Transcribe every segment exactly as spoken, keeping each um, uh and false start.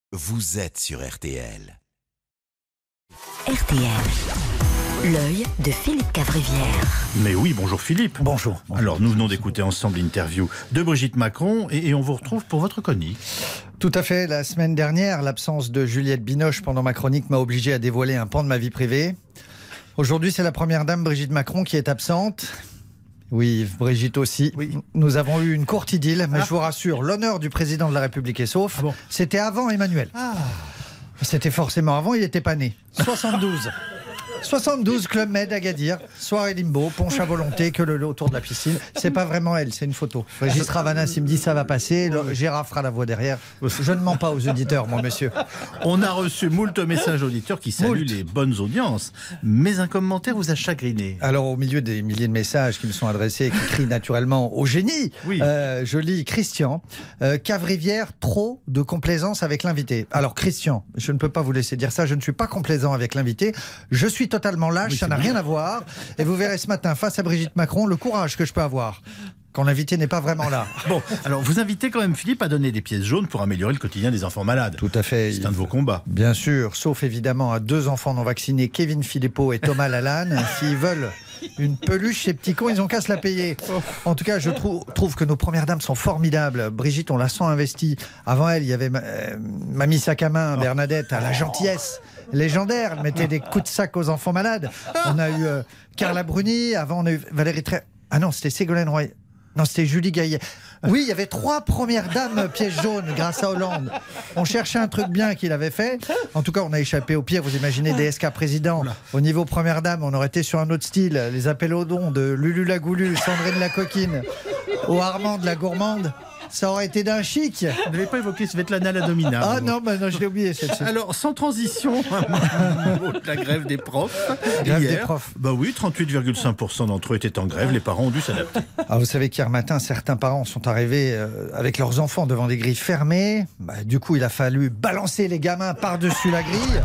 Vous êtes sur R T L. R T L, l'œil de Philippe Cavrivière. Mais oui, bonjour Philippe. Bonjour. bonjour. Alors, nous venons d'écouter ensemble l'interview de Brigitte Macron et, et on vous retrouve pour votre chronique. Tout à fait. La semaine dernière, l'absence de Juliette Binoche pendant ma chronique m'a obligé à dévoiler un pan de ma vie privée. Aujourd'hui, c'est la première dame, Brigitte Macron, qui est absente. Oui, Brigitte aussi. Oui. Nous avons eu une courte idylle, mais ah. je vous rassure, l'honneur du président de la République est sauf. Ah bon. C'était avant Emmanuel. Ah. C'était forcément avant, il n'était pas né. soixante-douze. soixante-douze, Club Med, Agadir, soirée limbo, ponche à volonté, que le lot autour de la piscine. C'est pas vraiment elle, c'est une photo. Régis Ravanas, il me dit ça va passer, le, Gérard fera la voix derrière. Je ne mens pas aux auditeurs, mon monsieur. On a reçu moult messages auditeurs qui saluent moult. les bonnes audiences, mais un commentaire vous a chagriné. Alors, au milieu des milliers de messages qui me sont adressés et qui crient naturellement au génie, oui. euh, je lis Christian, euh, Cavrivière, trop de complaisance avec l'invité. Alors, Christian, je ne peux pas vous laisser dire ça, je ne suis pas complaisant avec l'invité, je suis totalement lâche, oui, ça n'a bien. rien à voir. Et vous verrez ce matin, face à Brigitte Macron, le courage que je peux avoir quand l'invité n'est pas vraiment là. Bon, alors vous invitez quand même Philippe à donner des pièces jaunes pour améliorer le quotidien des enfants malades. Tout à fait. C'est un de vos combats. Bien sûr, sauf évidemment à deux enfants non vaccinés, Kevin Philippot et Thomas Lalanne. S'ils veulent une peluche, ces petits cons, ils ont qu'à se la payer. En tout cas, je trou- trouve que nos premières dames sont formidables. Brigitte, on la sent investie. Avant elle, il y avait ma- euh, Mamie Sac à main, Bernadette, à la gentillesse légendaire. Elle mettait des coups de sac aux enfants malades. On a eu euh, Carla Bruni. Avant, on a eu Valérie Tré... Ah non, c'était Ségolène Roy. Non, c'était Julie Gaillet. Oui, il y avait trois premières dames pièges jaunes grâce à Hollande. On cherchait un truc bien qu'il avait fait. En tout cas, on a échappé au pire. Vous imaginez D S K président. Au niveau première dame, on aurait été sur un autre style. Les appels au don de Lulu la Goulue, Sandrine la Coquine, au Armand de la Gourmande. Ça aurait été d'un chic. Vous n'avez pas évoqué Svetlana la Domina. Ah non, bah non, je l'ai oublié celle-ci. Alors, sans transition, la grève des profs. Grève hier, des profs. Bah oui, trente-huit virgule cinq pour cent d'entre eux étaient en grève. Les parents ont dû s'adapter. Ah, vous savez qu'hier matin, certains parents sont arrivés euh, avec leurs enfants devant des grilles fermées. Bah, du coup, il a fallu balancer les gamins par-dessus la grille.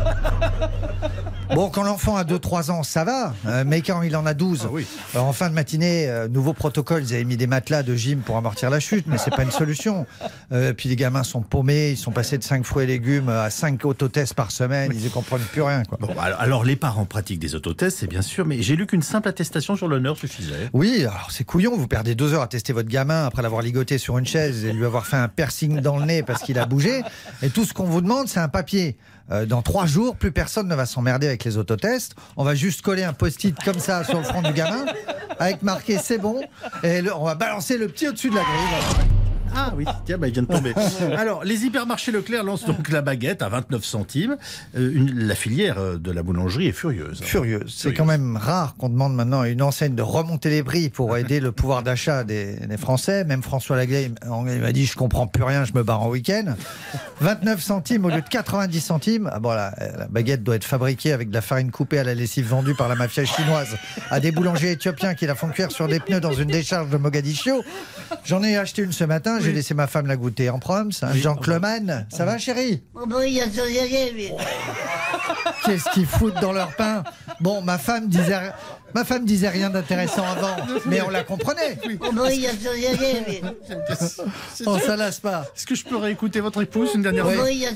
Bon, quand l'enfant a deux trois ans, ça va, euh, mais quand il en a douze, ah oui. Alors, en fin de matinée, euh, nouveau protocole, ils avaient mis des matelas de gym pour amortir la chute, mais c'est pas une solution. Euh, puis les gamins sont paumés, ils sont passés de cinq fruits et légumes à cinq autotests par semaine, ils ne comprennent plus rien. Quoi. Bon, alors, alors, les parents pratiquent des autotests, c'est bien sûr, mais j'ai lu qu'une simple attestation sur l'honneur suffisait. Oui, alors c'est couillon, vous perdez deux heures à tester votre gamin après l'avoir ligoté sur une chaise et lui avoir fait un piercing dans le nez parce qu'il a bougé, et tout ce qu'on vous demande, c'est un papier. Euh, dans trois jours, plus personne ne va s'emmerder avec les autotests. On va juste coller un post-it comme ça sur le front du gamin, avec marqué c'est bon, et le, on va balancer le petit au-dessus de la grille. Ah oui, tiens, bah, il vient de tomber. Alors, les hypermarchés Leclerc lancent donc la baguette à vingt-neuf centimes. Euh, une, la filière de la boulangerie est furieuse. Hein. Furieuse. C'est furieuse. Quand même rare qu'on demande maintenant à une enseigne de remonter les prix pour aider le pouvoir d'achat des, des Français. Même François Laguet il m'a dit « je comprends plus rien, je me barre en week-end ». vingt-neuf centimes au lieu de quatre-vingt-dix centimes. Ah bon, la, la baguette doit être fabriquée avec de la farine coupée à la lessive vendue par la mafia chinoise à des boulangers éthiopiens qui la font cuire sur des pneus dans une décharge de Mogadiscio. J'en ai acheté une ce matin. J'ai laissé ma femme la goûter en proms. Un oui. Jean Cleman. Ça va, chérie? Qu'est-ce qu'ils foutent dans leur pain? Bon, ma femme disait, ma femme disait rien d'intéressant avant, mais on la comprenait. On s'en lasse pas. Est-ce que je peux réécouter votre épouse une dernière fois? Oui.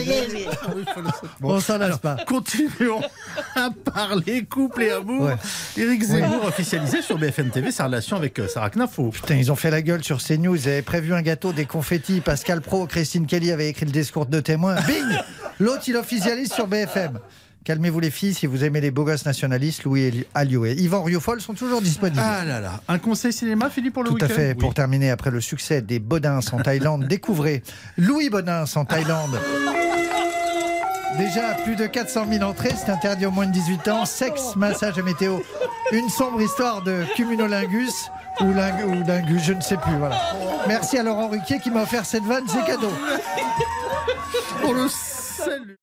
On s'en lasse pas. Continuons à parler couple et amour. Ouais. Éric Zemmour oui. officialisé sur B F M T V sa relation avec Sarah Knafo. Putain, ils ont fait la gueule sur CNews. Ils avaient prévu un gâteau, des confettis. Pascal Pro, Christine Kelly avait écrit le discours de témoin. Bing! L'autre, il officialise sur B F M. Calmez-vous les filles, si vous aimez les beaux gosses nationalistes, Louis Alliot et Yvan Rioufol sont toujours disponibles. Ah là là, un conseil cinéma, Philippe, pour le Tout week-end? Tout à fait, oui. Pour terminer, après le succès des Bodins en Thaïlande, découvrez Louis Bodins en Thaïlande. Déjà, plus de quatre cent mille entrées, c'est interdit aux moins de dix-huit ans, sexe, massage et météo. Une sombre histoire de cumulolingus ou, ling- ou lingus, je ne sais plus, voilà. Merci à Laurent Ruquier qui m'a offert cette vanne, c'est cadeau. On le salue.